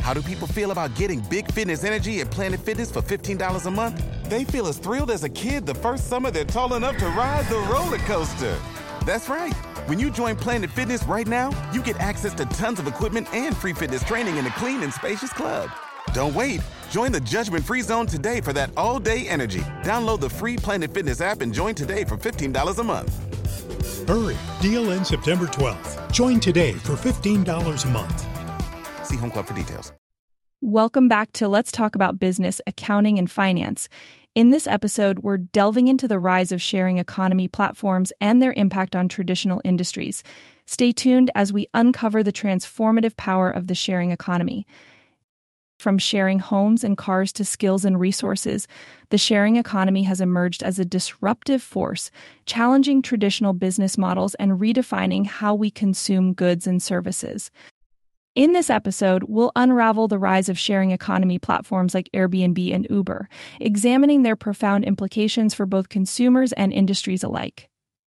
How do people feel about getting big fitness energy at Planet Fitness for $15 a month? They feel as thrilled as a kid the first summer they're tall enough to ride the roller coaster. That's right. When you join Planet Fitness right now, you get access to tons of equipment and free fitness training in a clean and spacious club. Don't wait. Join the judgment-free zone today for that all-day energy. Download the free Planet Fitness app and join today for $15 a month. Hurry. Deal ends September 12th. Join today for $15 a month. See Home Club for details. Welcome back to Let's Talk About Business, Accounting, and Finance. In this episode, we're delving into the rise of sharing economy platforms and their impact on traditional industries. Stay tuned as we uncover the transformative power of the sharing economy. From sharing homes and cars to skills and resources, the sharing economy has emerged as a disruptive force, challenging traditional business models and redefining how we consume goods and services. In this episode, we'll unravel the rise of sharing economy platforms like Airbnb and Uber, examining their profound implications for both consumers and industries alike.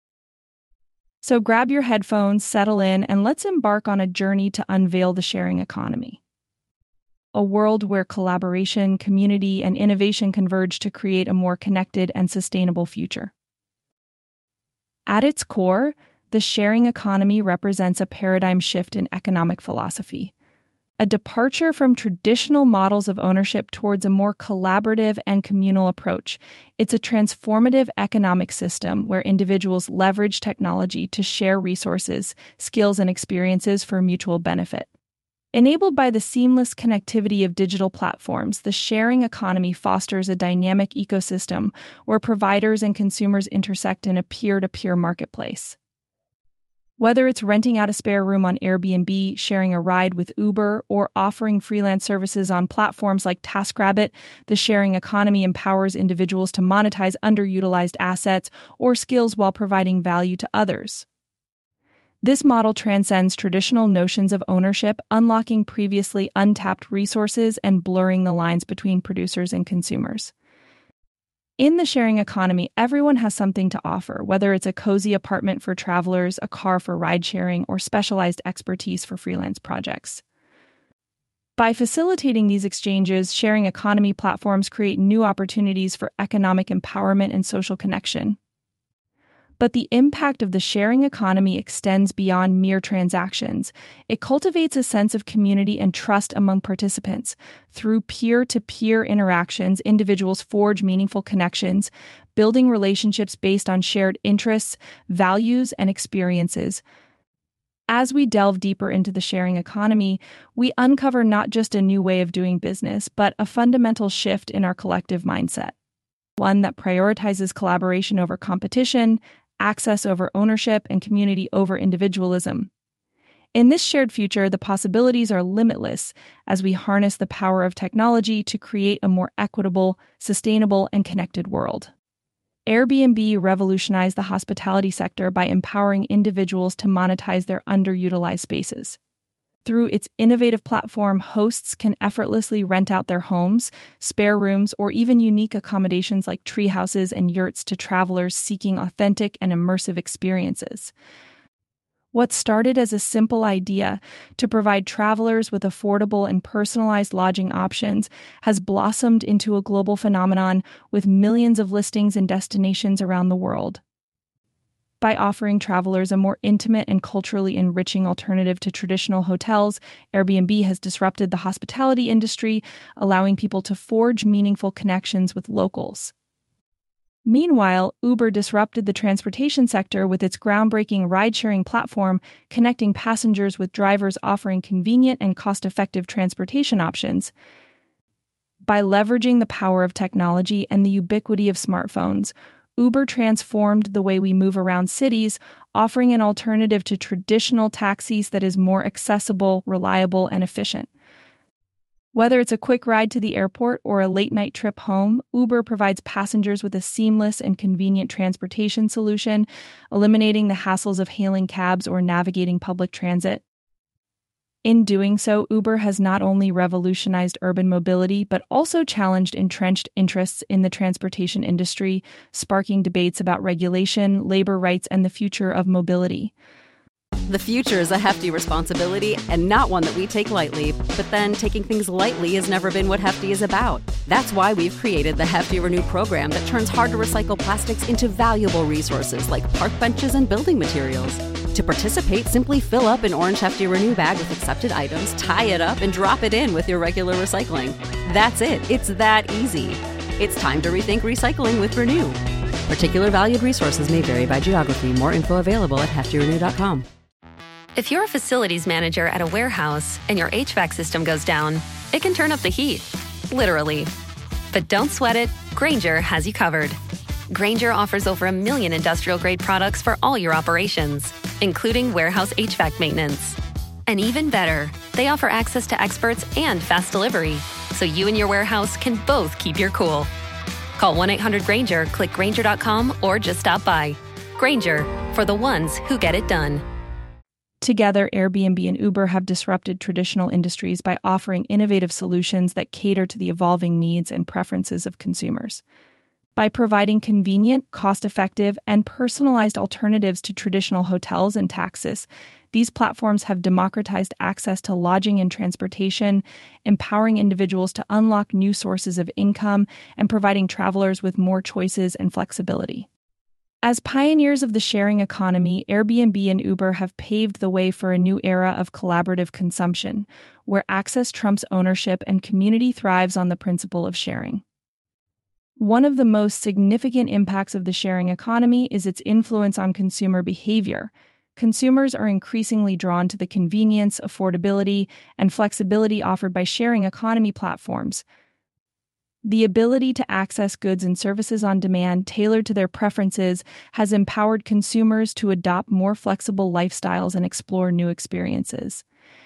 So grab your headphones, settle in, and let's embark on a journey to unveil the sharing economy. A world where collaboration, community, and innovation converge to create a more connected and sustainable future. At its core, the sharing economy represents a paradigm shift in economic philosophy, a departure from traditional models of ownership towards a more collaborative and communal approach. It's a transformative economic system where individuals leverage technology to share resources, skills, and experiences for mutual benefit. Enabled by the seamless connectivity of digital platforms, the sharing economy fosters a dynamic ecosystem where providers and consumers intersect in a peer-to-peer marketplace. Whether it's renting out a spare room on Airbnb, sharing a ride with Uber, or offering freelance services on platforms like TaskRabbit, the sharing economy empowers individuals to monetize underutilized assets or skills while providing value to others. This model transcends traditional notions of ownership, unlocking previously untapped resources and blurring the lines between producers and consumers. In the sharing economy, everyone has something to offer, whether it's a cozy apartment for travelers, a car for ride-sharing, or specialized expertise for freelance projects. By facilitating these exchanges, sharing economy platforms create new opportunities for economic empowerment and social connection. But the impact of the sharing economy extends beyond mere transactions. It cultivates a sense of community and trust among participants. Through peer-to-peer interactions, individuals forge meaningful connections, building relationships based on shared interests, values, and experiences. As we delve deeper into the sharing economy, we uncover not just a new way of doing business, but a fundamental shift in our collective mindset. One that prioritizes collaboration over competition, access over ownership, and community over individualism. In this shared future, the possibilities are limitless as we harness the power of technology to create a more equitable, sustainable, and connected world. Airbnb revolutionized the hospitality sector by empowering individuals to monetize their underutilized spaces. Through its innovative platform, hosts can effortlessly rent out their homes, spare rooms, or even unique accommodations like tree houses and yurts to travelers seeking authentic and immersive experiences. What started as a simple idea to provide travelers with affordable and personalized lodging options has blossomed into a global phenomenon with millions of listings and destinations around the world. By offering travelers a more intimate and culturally enriching alternative to traditional hotels, Airbnb has disrupted the hospitality industry, allowing people to forge meaningful connections with locals. Meanwhile, Uber disrupted the transportation sector with its groundbreaking ride-sharing platform, connecting passengers with drivers offering convenient and cost-effective transportation options. By leveraging the power of technology and the ubiquity of smartphones, Uber transformed the way we move around cities, offering an alternative to traditional taxis that is more accessible, reliable, and efficient. Whether it's a quick ride to the airport or a late-night trip home, Uber provides passengers with a seamless and convenient transportation solution, eliminating the hassles of hailing cabs or navigating public transit. In doing so, Uber has not only revolutionized urban mobility, but also challenged entrenched interests in the transportation industry, sparking debates about regulation, labor rights, and the future of mobility. The future is a hefty responsibility and not one that we take lightly, but then taking things lightly has never been what Hefty is about. That's why we've created the Hefty Renew program that turns hard-to-recycle plastics into valuable resources like park benches and building materials. To participate, simply fill up an orange Hefty Renew bag with accepted items, tie it up, and drop it in with your regular recycling. That's it. It's that easy. It's time to rethink recycling with Renew. Particular valued resources may vary by geography. More info available at heftyrenew.com. If you're a facilities manager at a warehouse and your HVAC system goes down, it can turn up the heat, literally. But don't sweat it, Grainger has you covered. Grainger offers over 1 million industrial-grade products for all your operations, including warehouse HVAC maintenance. And even better, they offer access to experts and fast delivery, so you and your warehouse can both keep your cool. Call 1-800-GRAINGER, click Grainger.com, or just stop by. Grainger, for the ones who get it done. Together, Airbnb and Uber have disrupted traditional industries by offering innovative solutions that cater to the evolving needs and preferences of consumers. By providing convenient, cost-effective, and personalized alternatives to traditional hotels and taxis, these platforms have democratized access to lodging and transportation, empowering individuals to unlock new sources of income and providing travelers with more choices and flexibility. As pioneers of the sharing economy, Airbnb and Uber have paved the way for a new era of collaborative consumption, where access trumps ownership and community thrives on the principle of sharing. One of the most significant impacts of the sharing economy is its influence on consumer behavior. Consumers are increasingly drawn to the convenience, affordability, and flexibility offered by sharing economy platforms. The ability to access goods and services on demand tailored to their preferences has empowered consumers to adopt more flexible lifestyles and explore new experiences.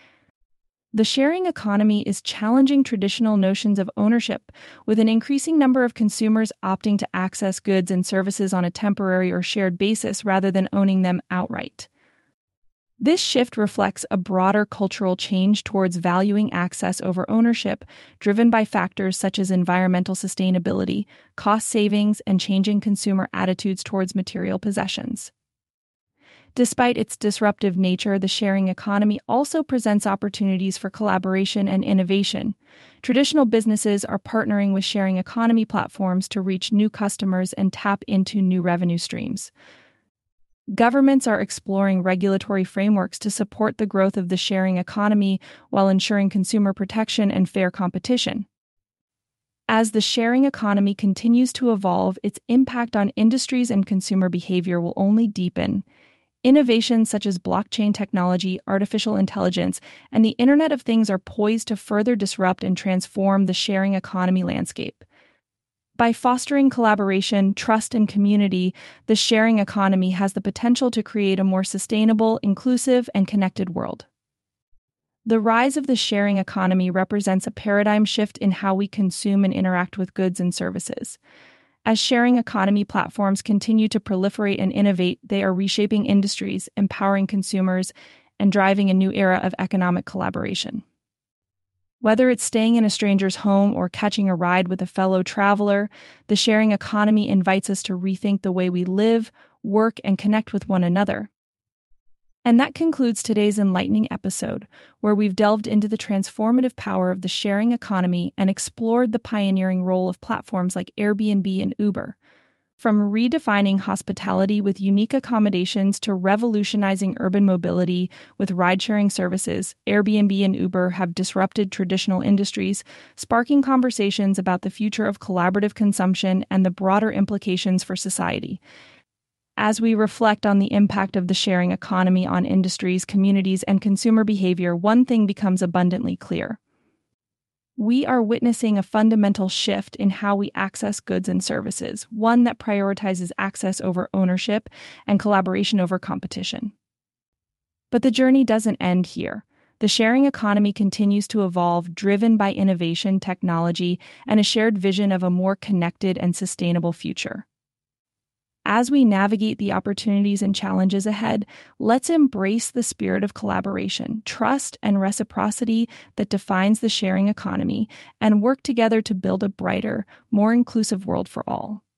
The sharing economy is challenging traditional notions of ownership, with an increasing number of consumers opting to access goods and services on a temporary or shared basis rather than owning them outright. This shift reflects a broader cultural change towards valuing access over ownership, driven by factors such as environmental sustainability, cost savings, and changing consumer attitudes towards material possessions. Despite its disruptive nature, the sharing economy also presents opportunities for collaboration and innovation. Traditional businesses are partnering with sharing economy platforms to reach new customers and tap into new revenue streams. Governments are exploring regulatory frameworks to support the growth of the sharing economy while ensuring consumer protection and fair competition. As the sharing economy continues to evolve, its impact on industries and consumer behavior will only deepen. Innovations such as blockchain technology, artificial intelligence, and the Internet of Things are poised to further disrupt and transform the sharing economy landscape. By fostering collaboration, trust, and community, the sharing economy has the potential to create a more sustainable, inclusive, and connected world. The rise of the sharing economy represents a paradigm shift in how we consume and interact with goods and services. As sharing economy platforms continue to proliferate and innovate, they are reshaping industries, empowering consumers, and driving a new era of economic collaboration. Whether it's staying in a stranger's home or catching a ride with a fellow traveler, the sharing economy invites us to rethink the way we live, work, and connect with one another. And that concludes today's enlightening episode, where we've delved into the transformative power of the sharing economy and explored the pioneering role of platforms like Airbnb and Uber. From redefining hospitality with unique accommodations to revolutionizing urban mobility with ride-sharing services, Airbnb and Uber have disrupted traditional industries, sparking conversations about the future of collaborative consumption and the broader implications for society. As we reflect on the impact of the sharing economy on industries, communities, and consumer behavior, one thing becomes abundantly clear. We are witnessing a fundamental shift in how we access goods and services, one that prioritizes access over ownership and collaboration over competition. But the journey doesn't end here. The sharing economy continues to evolve, driven by innovation, technology, and a shared vision of a more connected and sustainable future. As we navigate the opportunities and challenges ahead, let's embrace the spirit of collaboration, trust, and reciprocity that defines the sharing economy, and work together to build a brighter, more inclusive world for all.